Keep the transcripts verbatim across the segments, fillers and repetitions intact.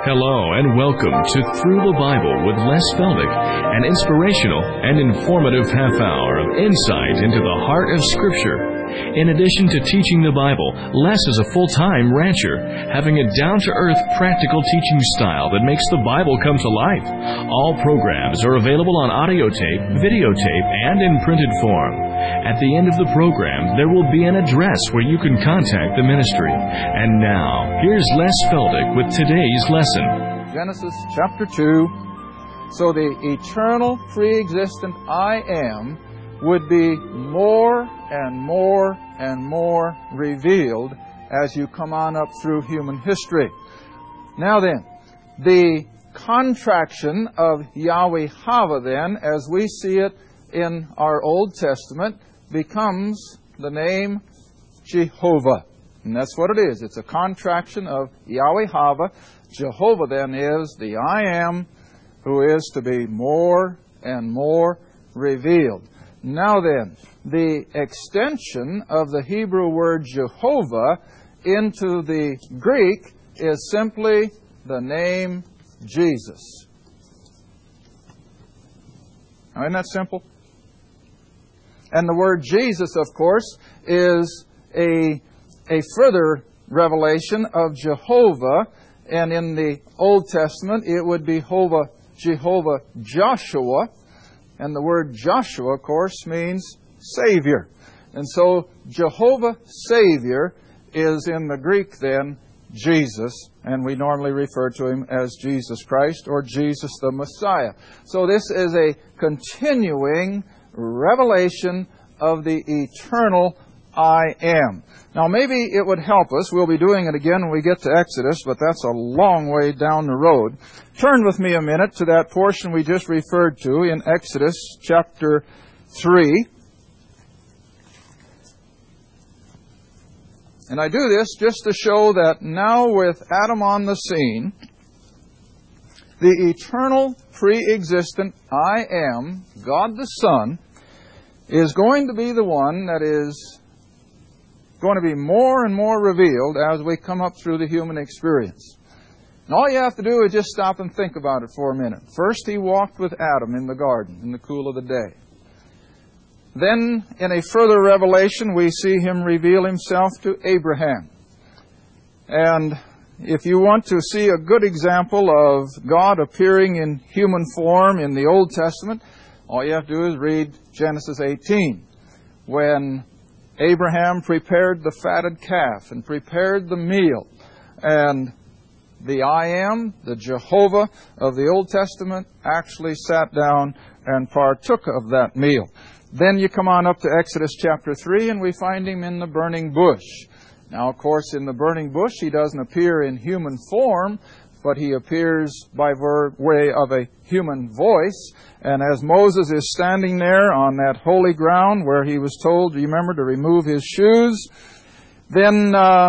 Hello and welcome to Through the Bible with Les Feldick, an inspirational and informative half hour of insight into the heart of Scripture. In addition to teaching the Bible, Les is a full-time rancher, having a down-to-earth, practical teaching style that makes the Bible come to life. All programs are available on audio tape, videotape, and in printed form. At the end of the program, there will be an address where you can contact the ministry. And now, here's Les Feldick with today's lesson. Genesis chapter two. So the eternal, pre-existent I Am would be more and more and more revealed as you come on up through human history. Now then, the contraction of Yahweh-Hava then, as we see it in our Old Testament, becomes the name Jehovah. And that's what it is. It's a contraction of Yahweh-Hava. Jehovah then is the I Am, who is to be more and more revealed. Now then, the extension of the Hebrew word Jehovah into the Greek is simply the name Jesus. Now, isn't that simple? And the word Jesus, of course, is a, a further revelation of Jehovah. And in the Old Testament, it would be Jehovah, Jehovah Joshua. And the word Joshua, of course, means Savior. And so Jehovah Savior is in the Greek then Jesus, and we normally refer to Him as Jesus Christ or Jesus the Messiah. So this is a continuing revelation of the eternal I Am. Now maybe it would help us, we'll be doing it again when we get to Exodus, but that's a long way down the road. Turn with me a minute to that portion we just referred to in Exodus chapter three. And I do this just to show that now with Adam on the scene, the eternal, pre-existent I Am, God the Son, is going to be the one that is going to be more and more revealed as we come up through the human experience. And all you have to do is just stop and think about it for a minute. First, He walked with Adam in the garden in the cool of the day. Then, in a further revelation, we see Him reveal Himself to Abraham. And if you want to see a good example of God appearing in human form in the Old Testament, all you have to do is read Genesis eighteen, when Abraham prepared the fatted calf and prepared the meal. And the I Am, the Jehovah of the Old Testament, actually sat down and partook of that meal. Then you come on up to Exodus chapter three, and we find Him in the burning bush. Now, of course, in the burning bush, He doesn't appear in human form, but He appears by way of a human voice. And as Moses is standing there on that holy ground where he was told, remember, to remove his shoes, then uh,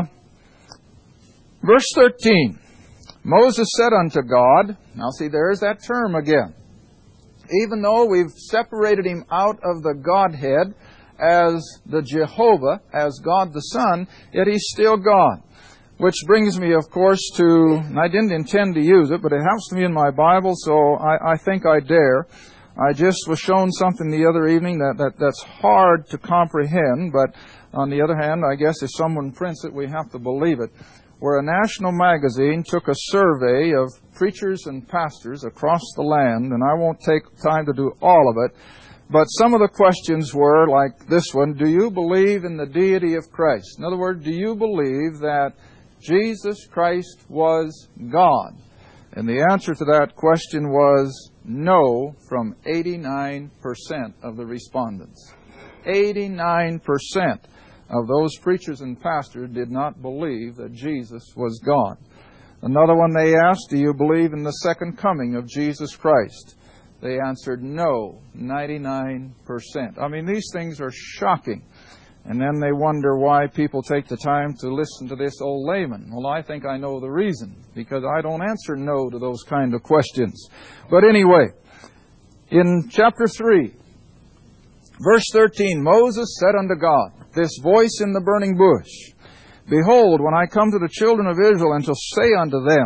verse thirteen, Moses said unto God, now see, there's that term again. Even though we've separated Him out of the Godhead as the Jehovah, as God the Son, yet He's still God. Which brings me, of course, to, and I didn't intend to use it, but it happens to be in my Bible, so I, I think I dare. I just was shown something the other evening that, that that's hard to comprehend, but on the other hand, I guess if someone prints it, we have to believe it. Where a national magazine took a survey of preachers and pastors across the land, and I won't take time to do all of it, but some of the questions were like this one: do you believe in the deity of Christ? In other words, do you believe that Jesus Christ was God? And the answer to that question was no from eighty-nine percent of the respondents. eighty-nine percent of those preachers and pastors did not believe that Jesus was God. Another one they asked, do you believe in the second coming of Jesus Christ? They answered no, ninety-nine percent. I mean, these things are shocking. And then they wonder why people take the time to listen to this old layman. Well, I think I know the reason, because I don't answer no to those kind of questions. But anyway, in chapter three, verse thirteen, Moses said unto God, this voice in the burning bush, Behold, when I come to the children of Israel and shall say unto them,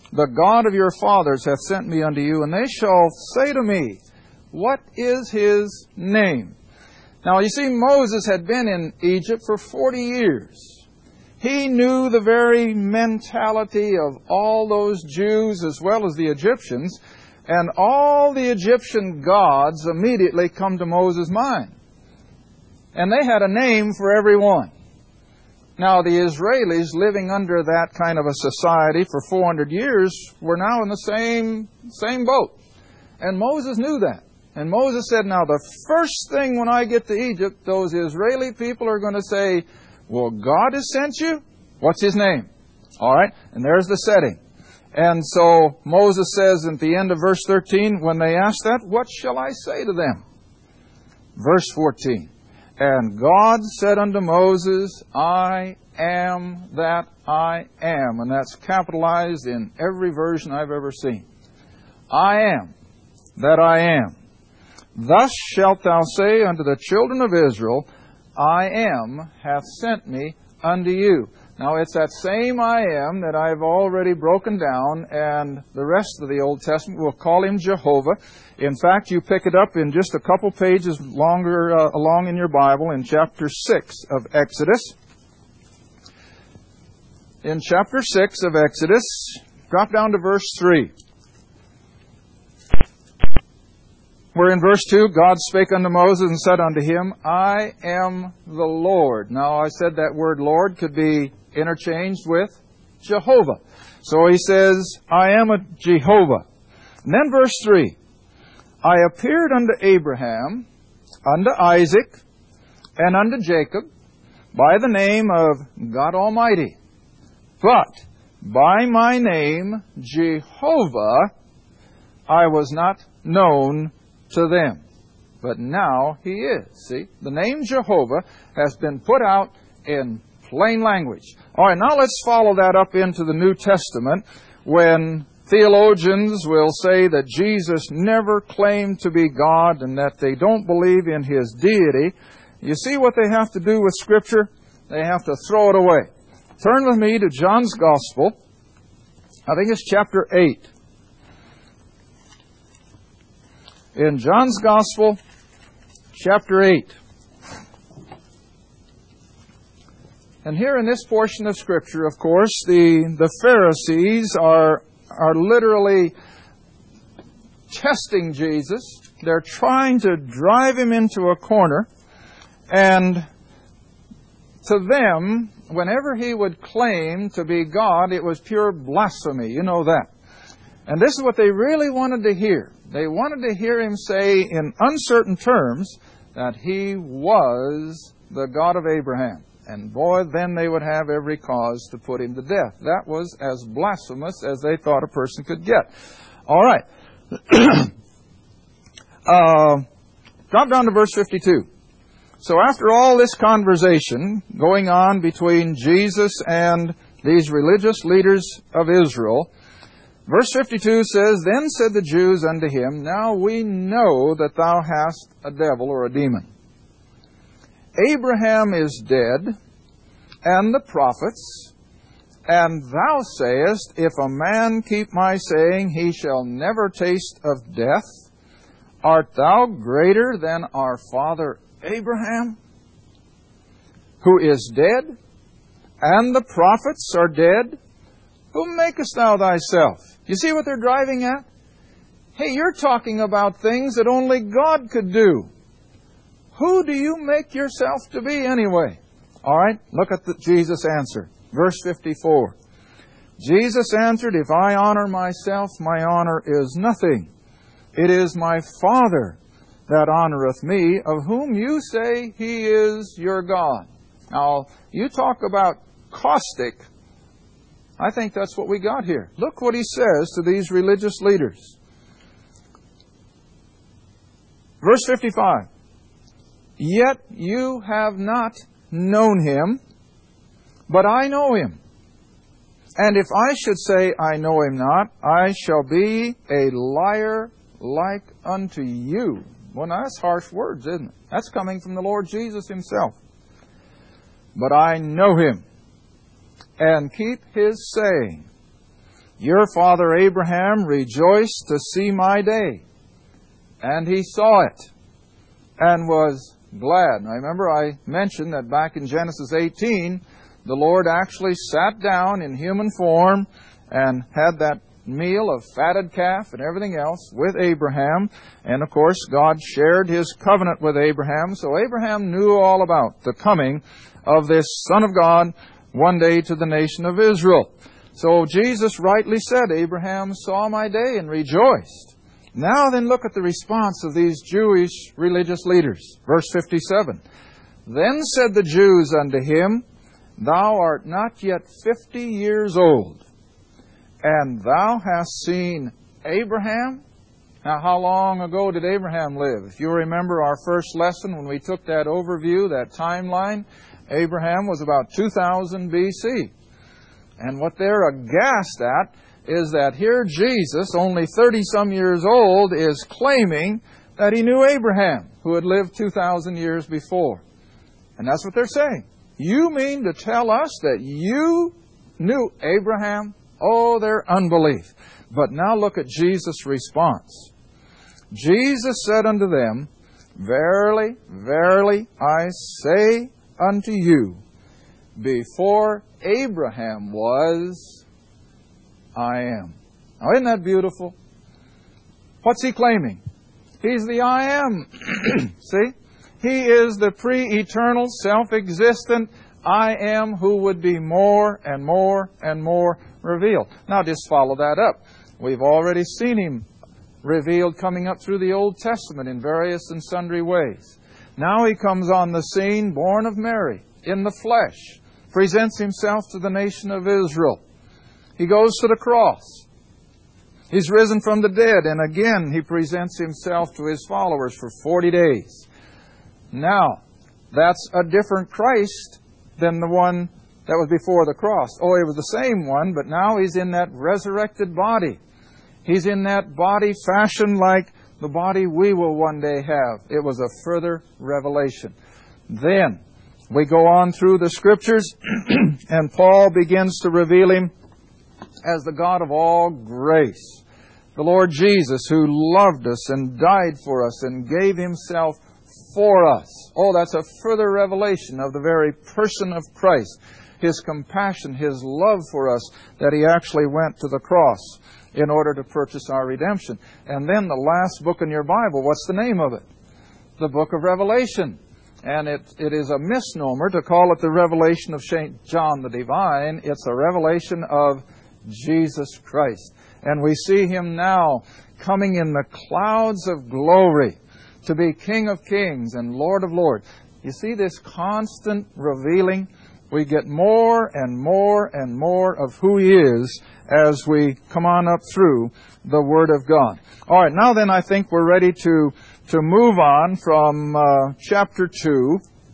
the God of your fathers hath sent me unto you, and they shall say to me, what is his name? Now, you see, Moses had been in Egypt for forty years. He knew the very mentality of all those Jews as well as the Egyptians, and all the Egyptian gods immediately come to Moses' mind. And they had a name for every one. Now, the Israelis living under that kind of a society for four hundred years were now in the same, same boat. And Moses knew that. And Moses said, now the first thing when I get to Egypt, those Israeli people are going to say, well, God has sent you? What's his name? All right, and there's the setting. And so Moses says at the end of verse thirteen, when they ask that, what shall I say to them? Verse fourteen, and God said unto Moses, I am that I am. And that's capitalized in every version I've ever seen. I am that I am. Thus shalt thou say unto the children of Israel, I am hath sent me unto you. Now, it's that same I am that I've already broken down, and the rest of the Old Testament will call him Jehovah. In fact, you pick it up in just a couple pages longer uh, along in your Bible in chapter six of Exodus. In chapter six of Exodus, drop down to verse three. Where in verse two, God spake unto Moses and said unto him, I am the Lord. Now, I said that word Lord could be interchanged with Jehovah. So he says, I am a Jehovah. And then verse three, I appeared unto Abraham, unto Isaac, and unto Jacob by the name of God Almighty. But by my name, Jehovah, I was not known to them. But now he is. See, the name Jehovah has been put out in plain language. All right, now let's follow that up into the New Testament when theologians will say that Jesus never claimed to be God and that they don't believe in his deity. You see what they have to do with Scripture? They have to throw it away. Turn with me to John's Gospel. I think it's chapter eight. In John's Gospel, chapter eight. And here in this portion of Scripture, of course, the, the Pharisees are, are literally testing Jesus. They're trying to drive him into a corner. And to them, whenever he would claim to be God, it was pure blasphemy. You know that. And this is what they really wanted to hear. They wanted to hear him say in uncertain terms that he was the God of Abraham. And boy, then they would have every cause to put him to death. That was as blasphemous as they thought a person could get. All right. uh, drop down to verse fifty-two. So after all this conversation going on between Jesus and these religious leaders of Israel, verse fifty-two says, Then said the Jews unto him, Now we know that thou hast a devil or a demon. Abraham is dead, and the prophets, and thou sayest, If a man keep my saying, he shall never taste of death. Art thou greater than our father Abraham, who is dead, and the prophets are dead? Whom makest thou thyself? You see what they're driving at? Hey, you're talking about things that only God could do. Who do you make yourself to be anyway? All right, look at the, Jesus' answer. Verse fifty-four. Jesus answered, If I honor myself, my honor is nothing. It is my Father that honoreth me, of whom you say he is your God. Now, you talk about caustic. I think that's what we got here. Look what he says to these religious leaders. Verse fifty-five. Yet you have not known him, but I know him. And if I should say I know him not, I shall be a liar like unto you. Well, now that's harsh words, isn't it? That's coming from the Lord Jesus himself. But I know him, and keep his saying. Your father Abraham rejoiced to see my day, and he saw it, and was glad. Now remember, I mentioned that back in Genesis eighteen, the Lord actually sat down in human form and had that meal of fatted calf and everything else with Abraham. And of course, God shared His covenant with Abraham. So Abraham knew all about the coming of this Son of God one day to the nation of Israel. So Jesus rightly said, Abraham saw my day and rejoiced. Now then look at the response of these Jewish religious leaders. Verse fifty-seven. Then said the Jews unto him, Thou art not yet fifty years old, and thou hast seen Abraham? Now, how long ago did Abraham live? If you remember our first lesson when we took that overview, that timeline, Abraham was about two thousand B C. And what they're aghast at is that here Jesus, only thirty-some years old, is claiming that he knew Abraham, who had lived two thousand years before. And that's what they're saying. You mean to tell us that you knew Abraham? Oh, their unbelief. But now look at Jesus' response. Jesus said unto them, Verily, verily, I say unto you, before Abraham was, I am. Now, isn't that beautiful? What's he claiming? He's the I am. See? He is the pre-eternal, self-existent I am who would be more and more and more revealed. Now, just follow that up. We've already seen Him revealed coming up through the Old Testament in various and sundry ways. Now He comes on the scene, born of Mary, in the flesh, presents Himself to the nation of Israel. He goes to the cross. He's risen from the dead, and again He presents Himself to His followers for forty days. Now, that's a different Christ than the one that was before the cross. Oh, He was the same one, but now He's in that resurrected body. He's in that body fashioned like the body we will one day have. It was a further revelation. Then, we go on through the Scriptures, and Paul begins to reveal Him as the God of all grace. The Lord Jesus, who loved us and died for us and gave Himself for us. Oh, that's a further revelation of the very person of Christ. His compassion, His love for us, that He actually went to the cross in order to purchase our redemption. And then the last book in your Bible, what's the name of it? The book of Revelation. And it, it is a misnomer to call it the revelation of Saint John the Divine. It's a revelation of Jesus Christ. And we see Him now coming in the clouds of glory to be King of Kings and Lord of Lords. You see this constant revealing? We get more and more and more of who He is as we come on up through the Word of God. All right, now then I think we're ready to, to move on from uh, chapter two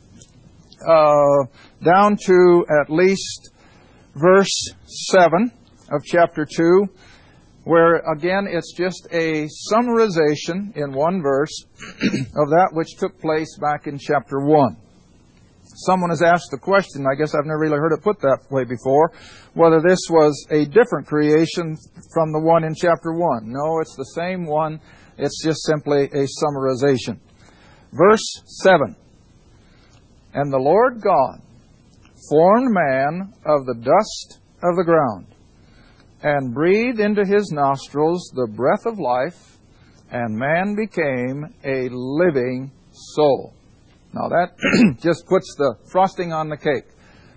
uh, down to at least verse seven of chapter two, where again it's just a summarization in one verse of that which took place back in chapter one. Someone has asked the question, I guess I've never really heard it put that way before, whether this was a different creation from the one in chapter one. No, it's the same one. It's just simply a summarization. Verse seven. And the Lord God formed man of the dust of the ground, and breathed into his nostrils the breath of life, and man became a living soul. Now that just puts the frosting on the cake.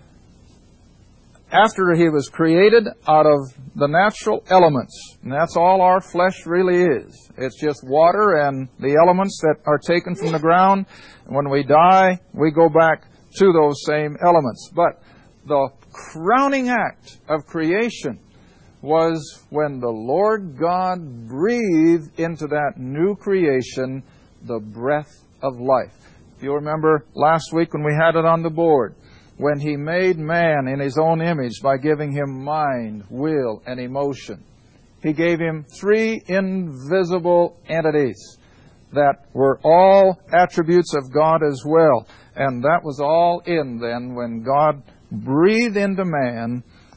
After he was created out of the natural elements, and that's all our flesh really is. It's just water and the elements that are taken from the ground. And when we die, we go back to those same elements. But the crowning act of creation was when the Lord God breathed into that new creation the breath of life. If you remember last week when we had it on the board, when He made man in His own image by giving him mind, will, and emotion, He gave him three invisible entities that were all attributes of God as well. And that was all in then when God breathed into man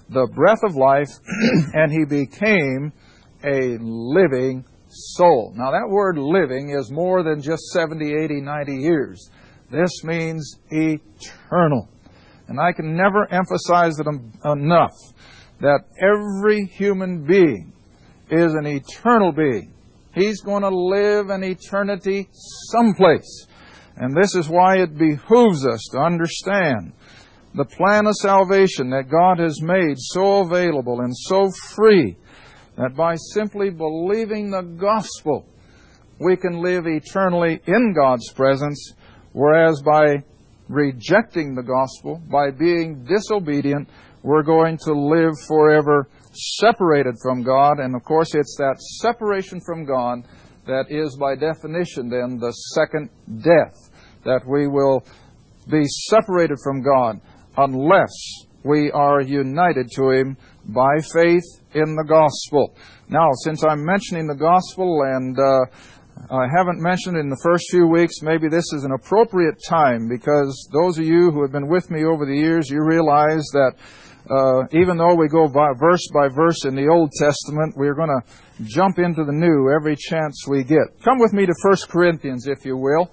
the breath of life, and He became a living soul. Now that word living is more than just seventy, eighty, ninety years. This means eternal. And I can never emphasize it enough that every human being is an eternal being. He's going to live an eternity someplace. And this is why it behooves us to understand the plan of salvation that God has made so available and so free that by simply believing the gospel, we can live eternally in God's presence, whereas by rejecting the gospel, by being disobedient, we're going to live forever separated from God. And of course, it's that separation from God that is by definition then the second death, that we will be separated from God unless we are united to Him by faith in the gospel. Now, since I'm mentioning the gospel and uh, I haven't mentioned it in the first few weeks, maybe this is an appropriate time, because those of you who have been with me over the years, you realize that uh, even though we go by verse by verse in the Old Testament, we're going to jump into the New every chance we get. Come with me to First Corinthians, if you will.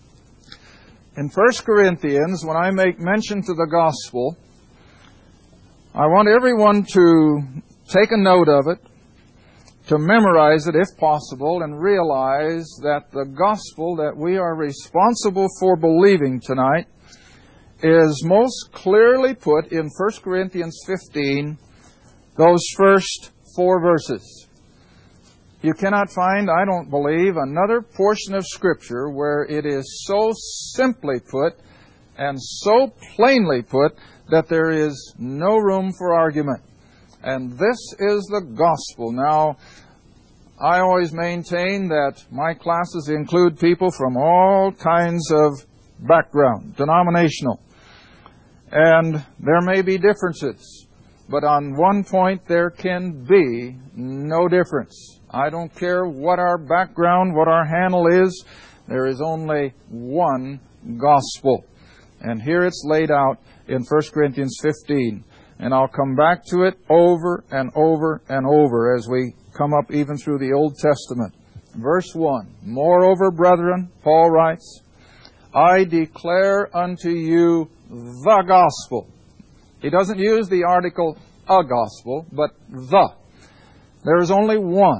In First Corinthians, when I make mention to the gospel, I want everyone to take a note of it, to memorize it if possible, and realize that the gospel that we are responsible for believing tonight is most clearly put in First Corinthians fifteen, those first four verses. You cannot find, I don't believe, another portion of Scripture where it is so simply put and so plainly put that there is no room for argument. And this is the gospel. Now, I always maintain that my classes include people from all kinds of background, denominational. And there may be differences, but on one point there can be no difference. I don't care what our background, what our handle is, there is only one gospel. And here it's laid out in First Corinthians fifteen. And I'll come back to it over and over and over as we come up even through the Old Testament. Verse one, Moreover, brethren, Paul writes, I declare unto you the gospel. He doesn't use the article a gospel, but the. There is only one.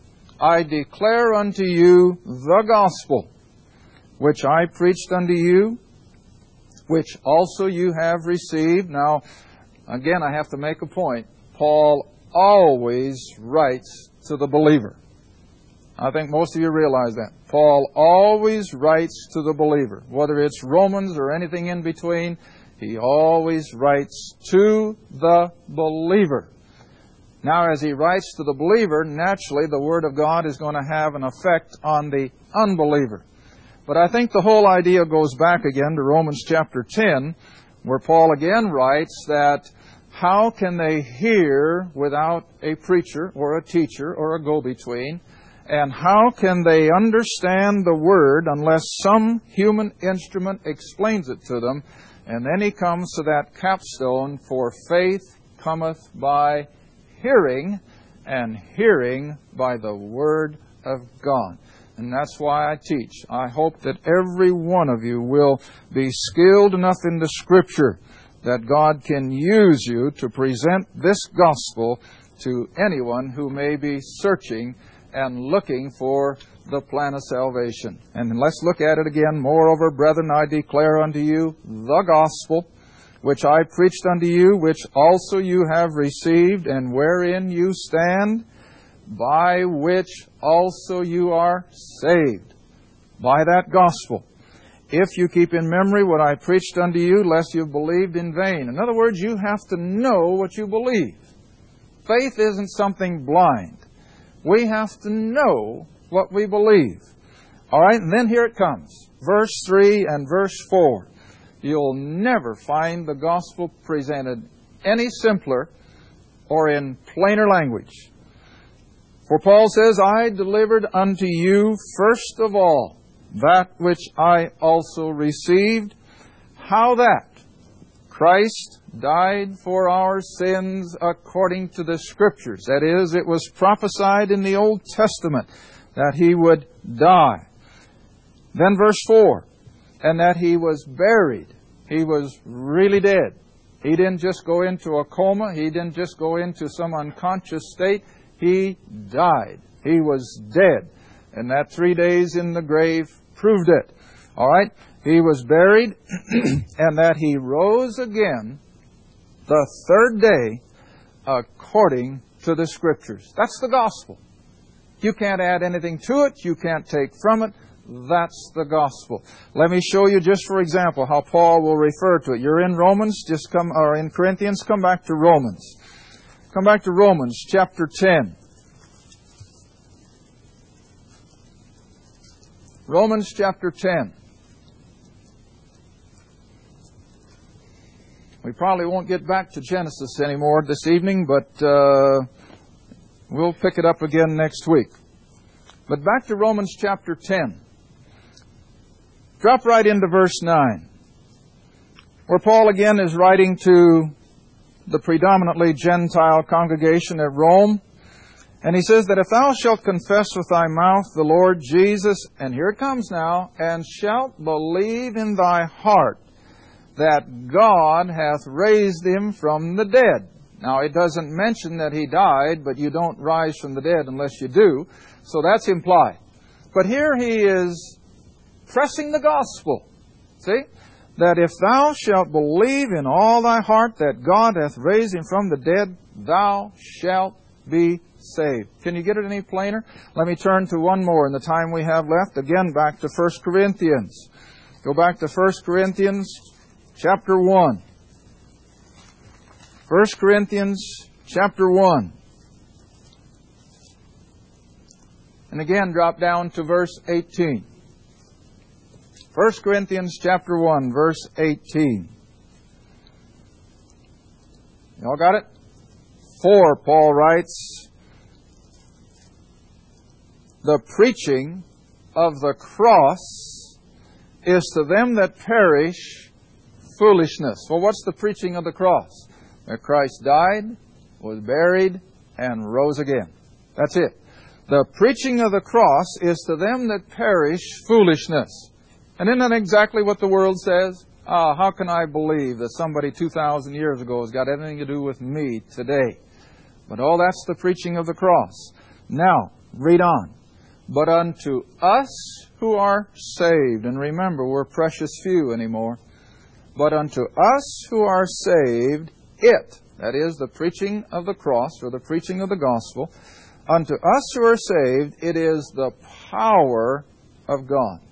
I declare unto you the gospel, which I preached unto you, which also you have received. Now, again, I have to make a point. Paul always writes to the believer. I think most of you realize that. Paul always writes to the believer. Whether it's Romans or anything in between, he always writes to the believer. Now, as he writes to the believer, naturally the Word of God is going to have an effect on the unbeliever. But I think the whole idea goes back again to Romans chapter ten, where Paul again writes that how can they hear without a preacher or a teacher or a go-between? And how can they understand the Word unless some human instrument explains it to them? And then he comes to that capstone, for faith cometh by hearing, and hearing by the Word of God. And that's why I teach. I hope that every one of you will be skilled enough in the Scripture that God can use you to present this gospel to anyone who may be searching and looking for the plan of salvation. And let's look at it again. Moreover, brethren, I declare unto you the gospel, which I preached unto you, which also you have received, and wherein you stand, by which also you are saved. By that gospel. If you keep in memory what I preached unto you, lest you have believed in vain. In other words, you have to know what you believe. Faith isn't something blind. We have to know what we believe. All right, and then here it comes. Verse three and verse four. You'll never find the gospel presented any simpler or in plainer language. For Paul says, I delivered unto you first of all that which I also received, how that Christ died for our sins according to the Scriptures. That is, it was prophesied in the Old Testament that He would die. Then verse four, and that He was buried. He was really dead. He didn't just go into a coma. He didn't just go into some unconscious state. He died. He was dead. And that three days in the grave proved it. All right? He was buried, and that He rose again the third day according to the Scriptures. That's the gospel. You can't add anything to it. You can't take from it. That's the gospel. Let me show you just for example how Paul will refer to it. You're in Romans, just come, or in Corinthians, come back to Romans. Come back to Romans chapter ten. Romans chapter ten. We probably won't get back to Genesis anymore this evening, but uh, we'll pick it up again next week. But back to Romans chapter ten. Drop right into verse nine, where Paul again is writing to the predominantly Gentile congregation at Rome. And he says that if thou shalt confess with thy mouth the Lord Jesus, and here it comes now, and shalt believe in thy heart that God hath raised Him from the dead. Now, it doesn't mention that He died, but you don't rise from the dead unless you do. So that's implied. But here he is pressing the gospel. See? That if thou shalt believe in all thy heart that God hath raised Him from the dead, thou shalt be saved. Can you get it any plainer? Let me turn to one more in the time we have left. Again, back to First Corinthians. Go back to First Corinthians chapter one. First Corinthians chapter one. And again, drop down to verse eighteen. First Corinthians chapter one, verse eighteen. Y'all got it? For, Paul writes, the preaching of the cross is to them that perish foolishness. Well, what's the preaching of the cross? That Christ died, was buried, and rose again. That's it. The preaching of the cross is to them that perish foolishness. And isn't that exactly what the world says? Ah, how can I believe that somebody two thousand years ago has got anything to do with me today? But oh, that's the preaching of the cross. Now, read on. But unto us who are saved, and remember, we're precious few anymore. But unto us who are saved, it, that is, the preaching of the cross, or the preaching of the gospel, unto us who are saved, it is the power of God.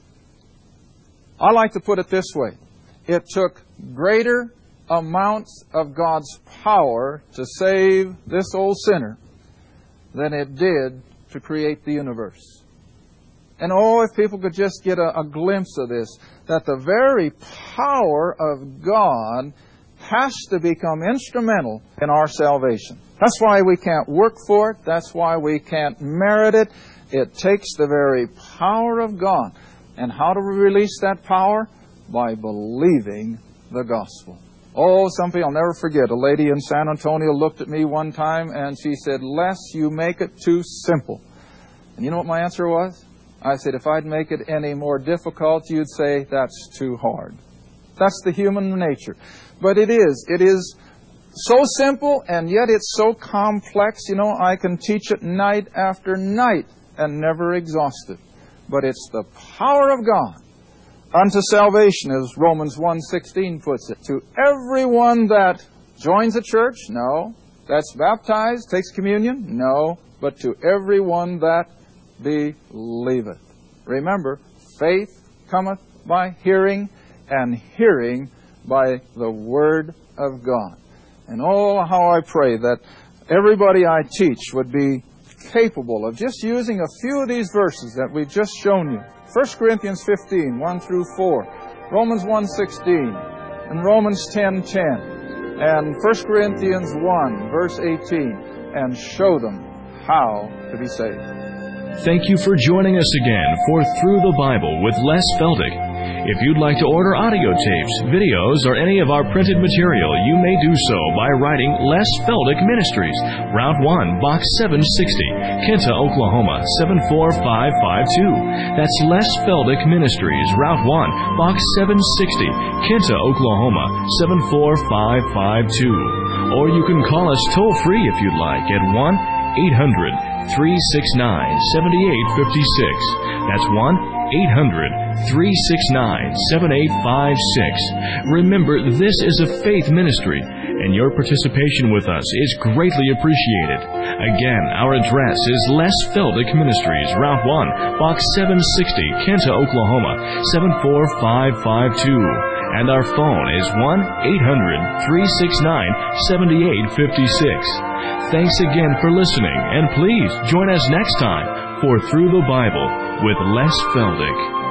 I like to put it this way. It took greater amounts of God's power to save this old sinner than it did to create the universe. And oh, if people could just get a, a glimpse of this, that the very power of God has to become instrumental in our salvation. That's why we can't work for it. That's why we can't merit it. It takes the very power of God. And how do we release that power? By believing the gospel. Oh, something I'll never forget. A lady in San Antonio looked at me one time and she said, "Les, you make it too simple." And you know what my answer was? I said, if I'd make it any more difficult, you'd say, that's too hard. That's the human nature. But it is. It is so simple, and yet it's so complex. You know, I can teach it night after night and never exhaust it. But it's the power of God unto salvation, as Romans one sixteen puts it. To everyone that joins a church? No. That's baptized, takes communion? No. But to everyone that believeth. Remember, faith cometh by hearing, and hearing by the Word of God. And oh, how I pray that everybody I teach would be capable of just using a few of these verses that we've just shown you. First Corinthians fifteen, one through four, Romans one sixteen, and Romans ten ten, and First Corinthians one, verse eighteen, and show them how to be saved. Thank you for joining us again for Through the Bible with Les Feldick. If you'd like to order audio tapes, videos, or any of our printed material, you may do so by writing Les Feldick Ministries, Route one, Box seven sixty, Kinta, Oklahoma, seven four five five two. That's Les Feldick Ministries, Route one, Box seven sixty, Kinta, Oklahoma, seven four five five two. Or you can call us toll-free if you'd like at one eight hundred, three six nine, seven eight five six. That's one eight hundred, three six nine, seven eight five six. Remember, this is a faith ministry, and your participation with us is greatly appreciated. Again, our address is Les Feldick Ministries, Route one, Box seven sixty, Kinta, Oklahoma, seven four five five two. And our phone is one eight hundred, three six nine, seven eight five six. Thanks again for listening, and please join us next time for Through the Bible with Les Feldick.